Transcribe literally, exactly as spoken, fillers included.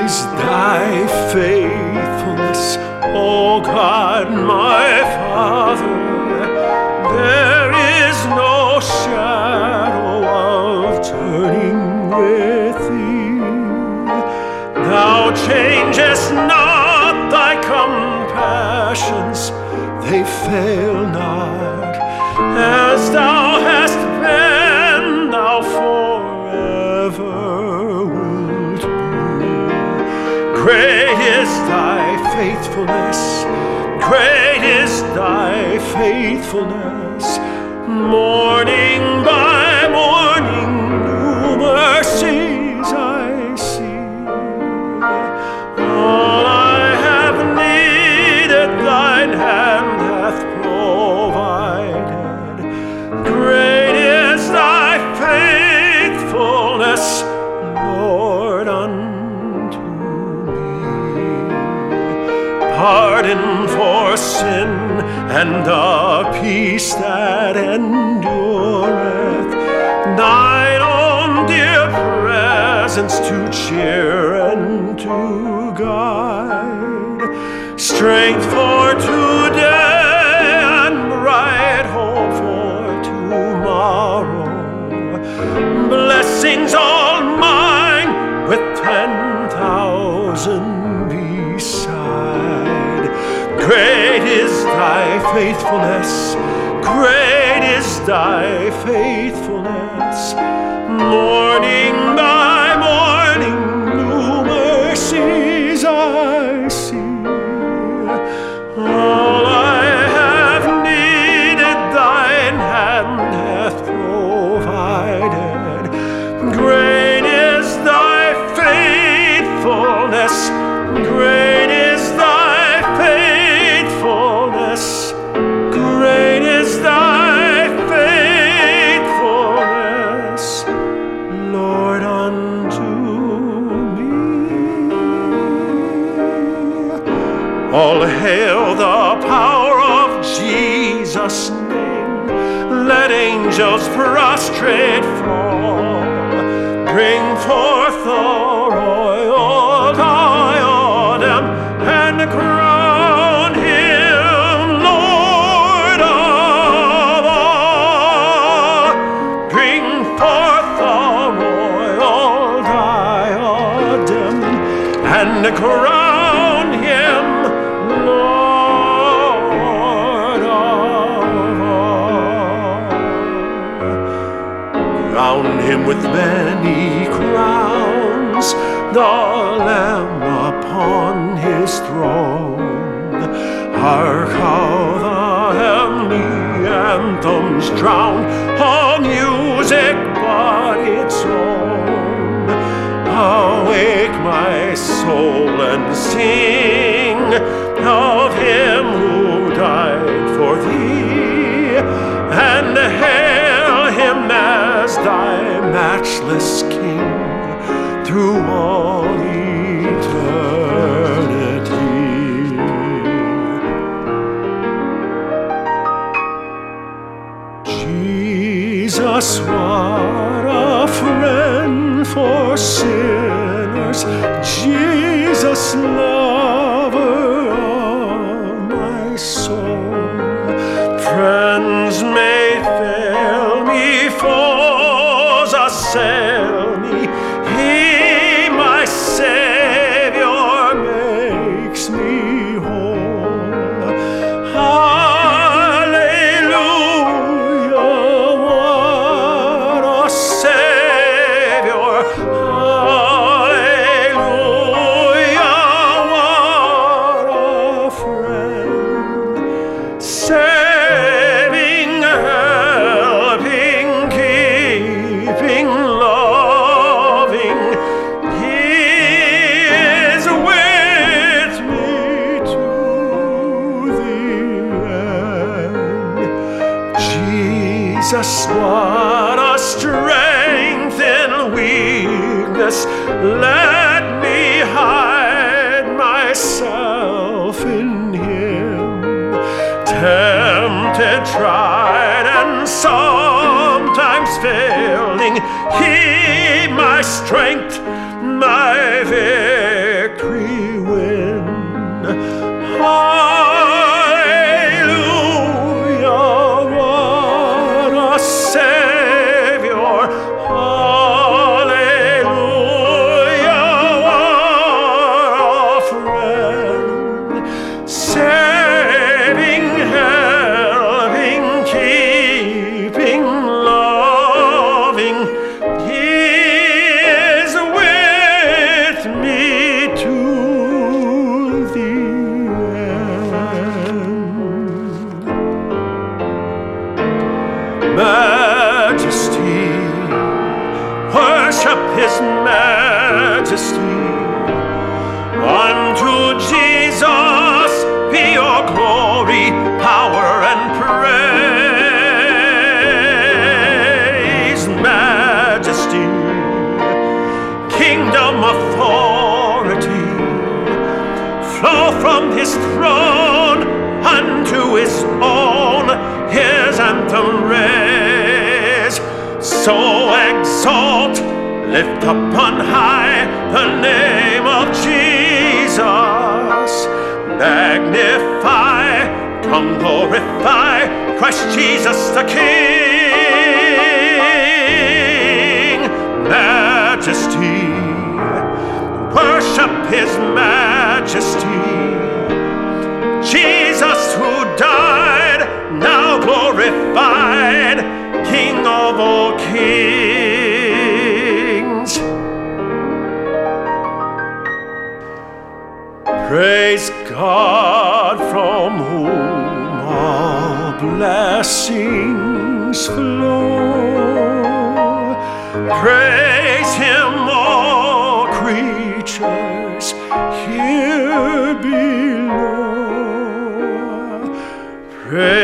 is thy faithfulness, O God, my Father. There is no shadow of turning with thee. Thou changest not, thy compassions, they fail not. As thou hast been, thou forever wilt be. Great is thy faithfulness, great is thy faithfulness. Morning by morning, new mercies I see. All I have needed, thine hand hath provided. Great is thy faithfulness, Lord, unto me. Pardon for sin and a peace that endureth, thine own dear presence to cheer and to guide, strength for today and bright hope for tomorrow, blessings all mine with ten thousand beside. Great is thy faithfulness, great is thy faithfulness. Morning by morning, new mercies I see. All I have needed, thine hand hath provided. Great is thy faithfulness, great is thy faithfulness, great is thy faithfulness, Lord, unto me. All hail the power of Jesus' name. Let angels prostrate fall. Bring forth the royal diadem and crown him Lord of all. Bring forth the royal diadem and crown him Lord of all. Crown him with many crowns, the Lamb upon his throne. Hark how the heavenly anthems drown all music but its own. Awake my soul and sing of him who died for thee, and hail him as thy matchless King through all eternity. Jesus, what a friend for sinners. Jesus, lover of my soul. Friends may fail me, foes assail me. He, my Savior, makes me whole. Hallelujah, what a Savior. Hallelujah, what a friend. Saving, helping, keeping, loving, He is with me to the end. Jesus, what a strength in weakness. Let me hide myself in Him. Tempted, tried, and sometimes failing, He my strength, my victory. from his throne unto his own his anthem raise. So exalt, lift up on high the name of Jesus. Magnify, come glorify Christ Jesus the King. Majesty, worship his majesty. Jesus who died, now glorified, King of all kings. Praise God from whom all blessings flow. Praise him, all creatures here below. Praise